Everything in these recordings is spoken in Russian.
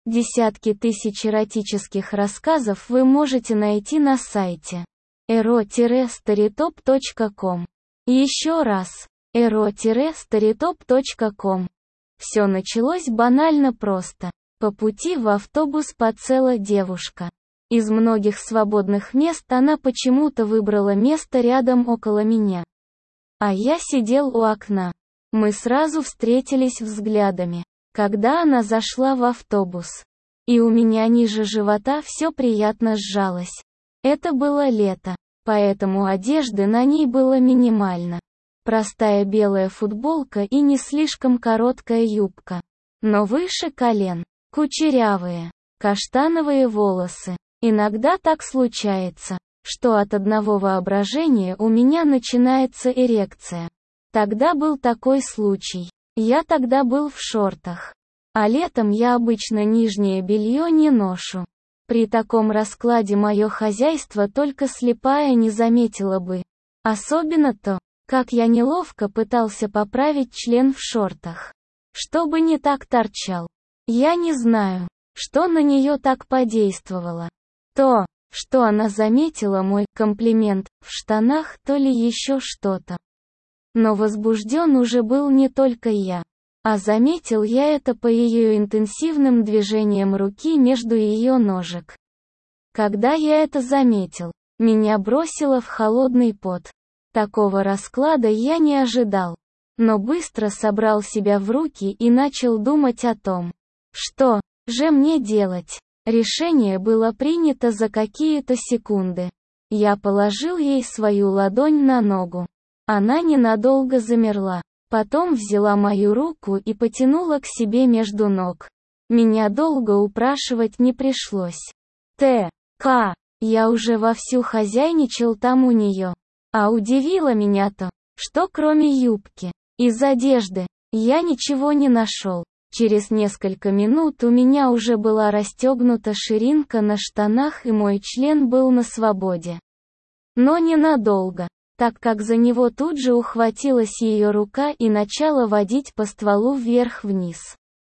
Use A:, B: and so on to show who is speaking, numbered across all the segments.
A: Десятки тысяч эротических рассказов вы можете найти на сайте ero-storytop.com. Еще раз, ero-storytop.com. Все началось банально просто. По пути в автобус подсела девушка. Из многих свободных мест она почему-то выбрала место рядом около меня. А я сидел у окна. Мы сразу встретились взглядами, когда она зашла в автобус. И у меня ниже живота все приятно сжалось. Это было лето, поэтому одежды на ней было минимально. Простая белая футболка и не слишком короткая юбка. Но выше колен. Кучерявые, каштановые волосы. Иногда так случается, что от одного воображения у меня начинается эрекция. Тогда был такой случай. Я тогда был в шортах. А летом я обычно нижнее белье не ношу. При таком раскладе мое хозяйство только слепая не заметила бы. Особенно то, как я неловко пытался поправить член в шортах. Чтобы не так торчал. Я не знаю, что на нее так подействовало. То, что она заметила мой комплимент в штанах, то ли еще что-то. Но возбужден уже был не только я. А заметил я это по ее интенсивным движениям руки между ее ножек. Когда я это заметил, меня бросило в холодный пот. Такого расклада я не ожидал. Но быстро собрал себя в руки и начал думать о том, что же мне делать. Решение было принято за какие-то секунды. Я положил ей свою ладонь на ногу. Она ненадолго замерла. Потом взяла мою руку и потянула к себе между ног. Меня долго упрашивать не пришлось. К. Я уже вовсю хозяйничал там у нее. А удивило меня то, что кроме юбки, из одежды, я ничего не нашел. Через несколько минут у меня уже была расстегнута ширинка на штанах и мой член был на свободе. Но ненадолго, так как за него тут же ухватилась ее рука и начала водить по стволу вверх-вниз.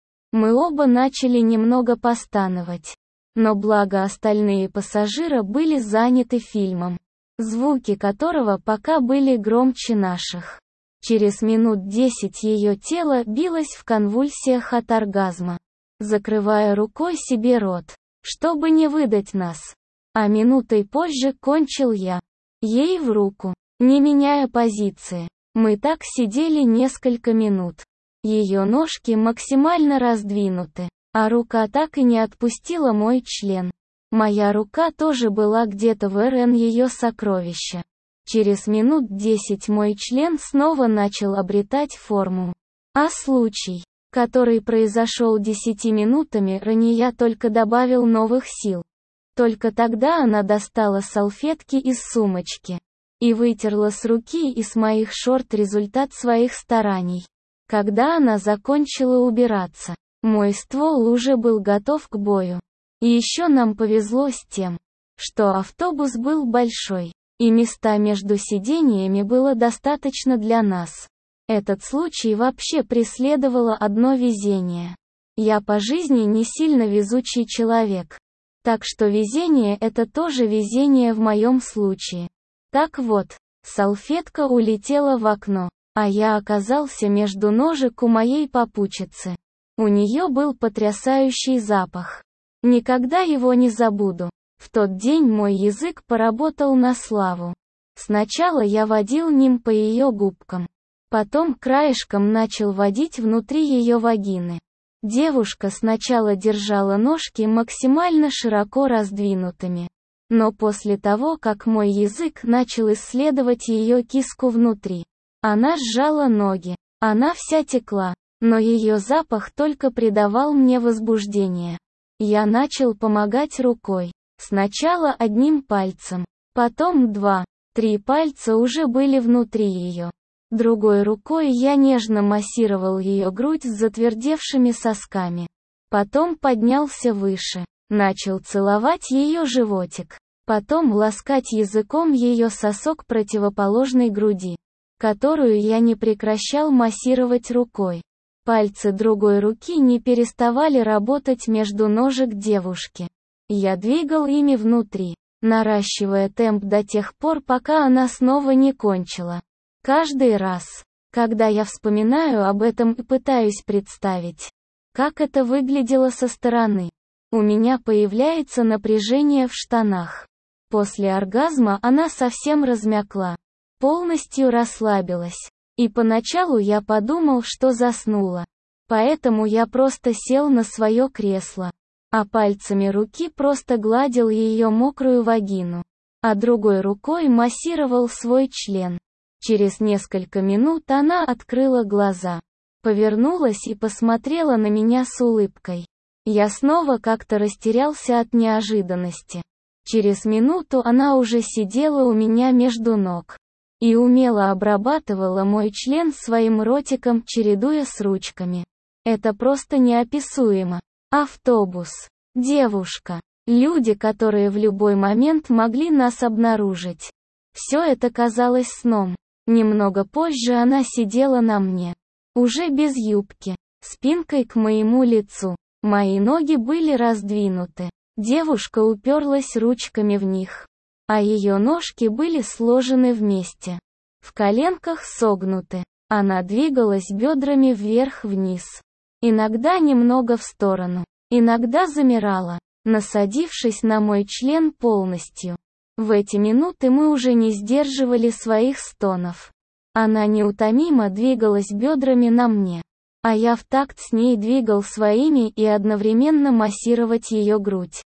A: Мы оба начали немного постановать. Но благо остальные пассажиры были заняты фильмом, звуки которого пока были громче наших. Через минут 10 ее тело билось в конвульсиях от оргазма, закрывая рукой себе рот, чтобы не выдать нас. А минутой позже кончил я. Ей в руку, не меняя позиции. Мы так сидели несколько минут. Ее ножки максимально раздвинуты, а рука так и не отпустила мой член. Моя рука тоже была где-то в РН ее сокровища. Через минут 10 мой член снова начал обретать форму. А случай, который произошел 10 минутами ранее, я только добавил новых сил. Только тогда она достала салфетки из сумочки и вытерла с руки и с моих шорт результат своих стараний. Когда она закончила убираться, мой ствол уже был готов к бою. И еще нам повезло с тем, что автобус был большой. И места между сидениями было достаточно для нас. Этот случай вообще преследовало одно везение. Я по жизни не сильно везучий человек. Так что везение — это тоже везение в моем случае. Так вот, салфетка улетела в окно, а я оказался между ножек у моей попутчицы. У нее был потрясающий запах. Никогда его не забуду. В тот день мой язык поработал на славу. Сначала я водил ним по ее губкам. Потом краешком начал водить внутри ее вагины. Девушка сначала держала ножки максимально широко раздвинутыми. Но после того, как мой язык начал исследовать ее киску внутри, она сжала ноги. Она вся текла, но ее запах только придавал мне возбуждение. Я начал помогать рукой. Сначала одним пальцем, потом 2-3 пальца уже были внутри ее. Другой рукой я нежно массировал ее грудь с затвердевшими сосками. Потом поднялся выше, начал целовать ее животик. Потом ласкать языком ее сосок противоположной груди, которую я не прекращал массировать рукой. Пальцы другой руки не переставали работать между ножек девушки. Я двигал ими внутри, наращивая темп до тех пор, пока она снова не кончила. Каждый раз, когда я вспоминаю об этом и пытаюсь представить, как это выглядело со стороны, у меня появляется напряжение в штанах. После оргазма она совсем размякла, полностью расслабилась. И поначалу я подумал, что заснула. Поэтому я просто сел на свое кресло, а пальцами руки просто гладил ее мокрую вагину, а другой рукой массировал свой член. Через несколько минут она открыла глаза, повернулась и посмотрела на меня с улыбкой. Я снова как-то растерялся от неожиданности. Через минуту она уже сидела у меня между ног и умело обрабатывала мой член своим ротиком, чередуя с ручками. Это просто неописуемо. Автобус. Девушка. Люди, которые в любой момент могли нас обнаружить. Все это казалось сном. Немного позже она сидела на мне, уже без юбки, спинкой к моему лицу. Мои ноги были раздвинуты. Девушка уперлась ручками в них, а ее ножки были сложены вместе, в коленках согнуты. Она двигалась бедрами вверх-вниз, иногда немного в сторону, иногда замирала, насадившись на мой член полностью. В эти минуты мы уже не сдерживали своих стонов. Она неутомимо двигалась бедрами на мне, а я в такт с ней двигал своими и одновременно массировать ее грудь.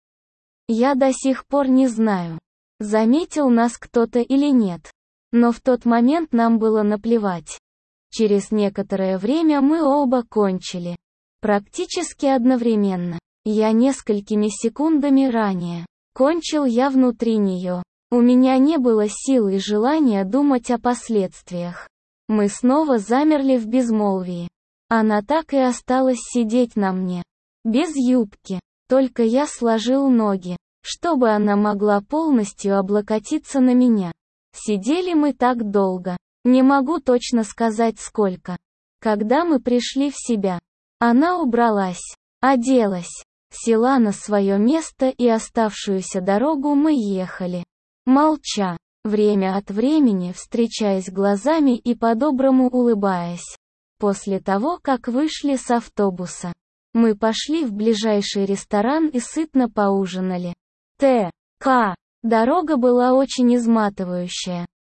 A: Я до сих пор не знаю, заметил нас кто-то или нет, но в тот момент нам было наплевать. Через некоторое время мы оба кончили. Практически одновременно. Я несколькими секундами ранее. Кончил я внутри нее. У меня не было сил и желания думать о последствиях. Мы снова замерли в безмолвии. Она так и осталась сидеть на мне. Без юбки. Только я сложил ноги, чтобы она могла полностью облокотиться на меня. Сидели мы так долго. Не могу точно сказать сколько. Когда мы пришли в себя, она убралась, оделась, села на свое место, и оставшуюся дорогу мы ехали, молча, время от времени встречаясь глазами и по-доброму улыбаясь. После того, как вышли с автобуса, мы пошли в ближайший ресторан и сытно поужинали. Дорога была очень изматывающая.